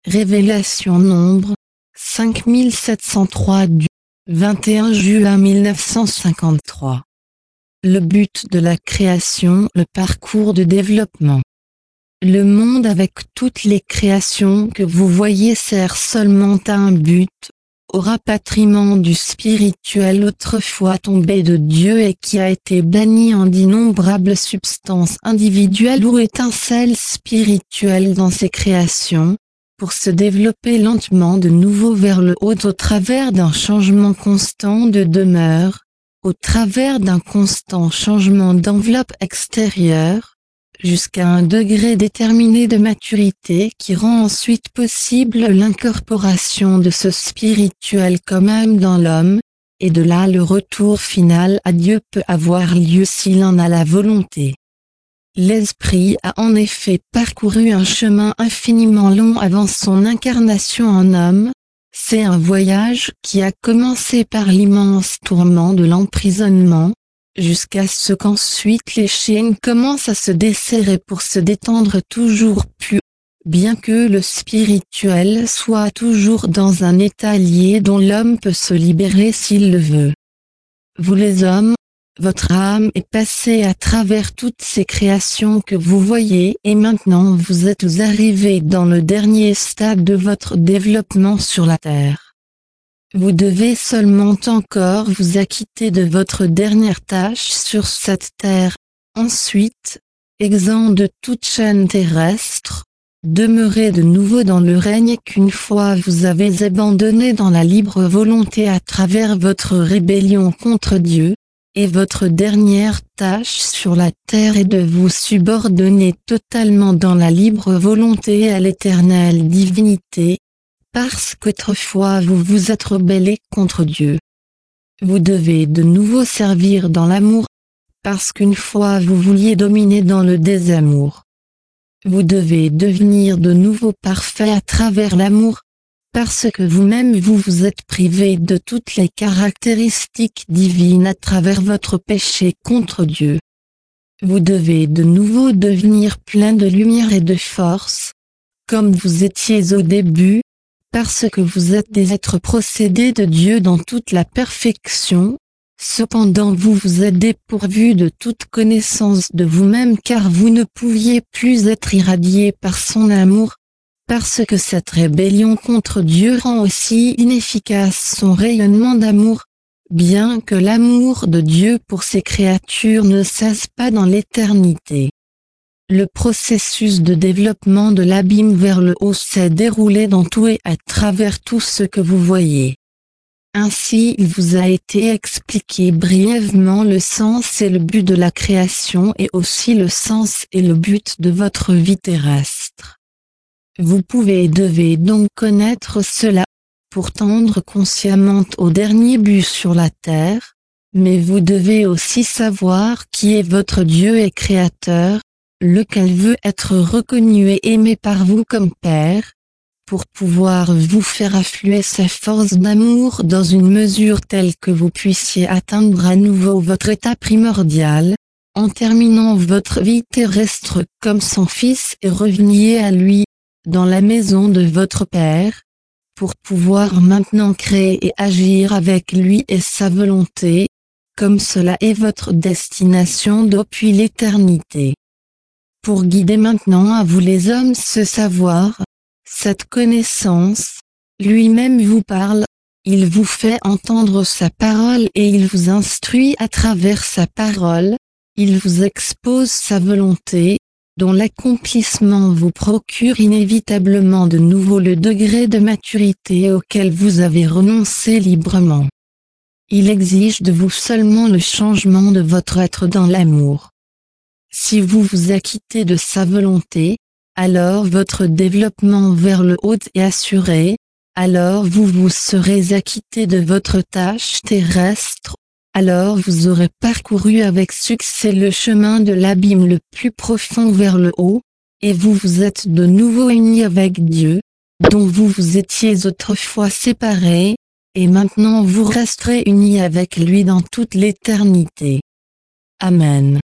Révélation Nombre 5703 du 21 juin 1953. Le but de la création, le parcours de développement. Le monde avec toutes les créations que vous voyez sert seulement à un but, au rapatriement du spirituel autrefois tombé de Dieu et qui a été banni en d'innombrables substances individuelles ou étincelles spirituelles dans ces créations, pour se développer lentement de nouveau vers le haut au travers d'un changement constant de demeure, au travers d'un constant changement d'enveloppe extérieure, jusqu'à un degré déterminé de maturité qui rend ensuite possible l'incorporation de ce spirituel comme âme dans l'homme, et de là le retour final à Dieu peut avoir lieu s'il en a la volonté. L'esprit a en effet parcouru un chemin infiniment long avant son incarnation en homme. C'est un voyage qui a commencé par l'immense tourment de l'emprisonnement, jusqu'à ce qu'ensuite les chaînes commencent à se desserrer pour se détendre toujours plus, bien que le spirituel soit toujours dans un état lié dont l'homme peut se libérer s'il le veut. Vous les hommes, votre âme est passée à travers toutes ces créations que vous voyez et maintenant vous êtes arrivés dans le dernier stade de votre développement sur la Terre. Vous devez seulement encore vous acquitter de votre dernière tâche sur cette Terre, ensuite, exempt de toute chaîne terrestre, demeurez de nouveau dans le règne qu'une fois vous avez abandonné dans la libre volonté à travers votre rébellion contre Dieu. Et votre dernière tâche sur la terre est de vous subordonner totalement dans la libre volonté à l'éternelle divinité, parce qu'autrefois vous vous êtes rebellé contre Dieu. Vous devez de nouveau servir dans l'amour, parce qu'une fois vous vouliez dominer dans le désamour. Vous devez devenir de nouveau parfait à travers l'amour, parce que vous-même vous vous êtes privé de toutes les caractéristiques divines à travers votre péché contre Dieu. Vous devez de nouveau devenir plein de lumière et de force, comme vous étiez au début, parce que vous êtes des êtres procédés de Dieu dans toute la perfection. Cependant vous vous êtes dépourvus de toute connaissance de vous-même car vous ne pouviez plus être irradiés par son amour, parce que cette rébellion contre Dieu rend aussi inefficace son rayonnement d'amour, bien que l'amour de Dieu pour ses créatures ne cesse pas dans l'éternité. Le processus de développement de l'abîme vers le haut s'est déroulé dans tout et à travers tout ce que vous voyez. Ainsi il vous a été expliqué brièvement le sens et le but de la création et aussi le sens et le but de votre vie terrestre. Vous pouvez et devez donc connaître cela, pour tendre consciemment au dernier but sur la terre, mais vous devez aussi savoir qui est votre Dieu et Créateur, lequel veut être reconnu et aimé par vous comme Père, pour pouvoir vous faire affluer sa force d'amour dans une mesure telle que vous puissiez atteindre à nouveau votre état primordial, en terminant votre vie terrestre comme son Fils et reveniez à lui, dans la maison de votre Père, pour pouvoir maintenant créer et agir avec lui et sa volonté, comme cela est votre destination depuis l'éternité. Pour guider maintenant à vous les hommes ce savoir, cette connaissance, lui-même vous parle, il vous fait entendre sa parole et il vous instruit à travers sa parole, il vous expose sa volonté, dont l'accomplissement vous procure inévitablement de nouveau le degré de maturité auquel vous avez renoncé librement. Il exige de vous seulement le changement de votre être dans l'amour. Si vous vous acquittez de sa volonté, alors votre développement vers le haut est assuré, alors vous vous serez acquitté de votre tâche terrestre, alors vous aurez parcouru avec succès le chemin de l'abîme le plus profond vers le haut, et vous vous êtes de nouveau unis avec Dieu, dont vous vous étiez autrefois séparés, et maintenant vous resterez unis avec lui dans toute l'éternité. Amen.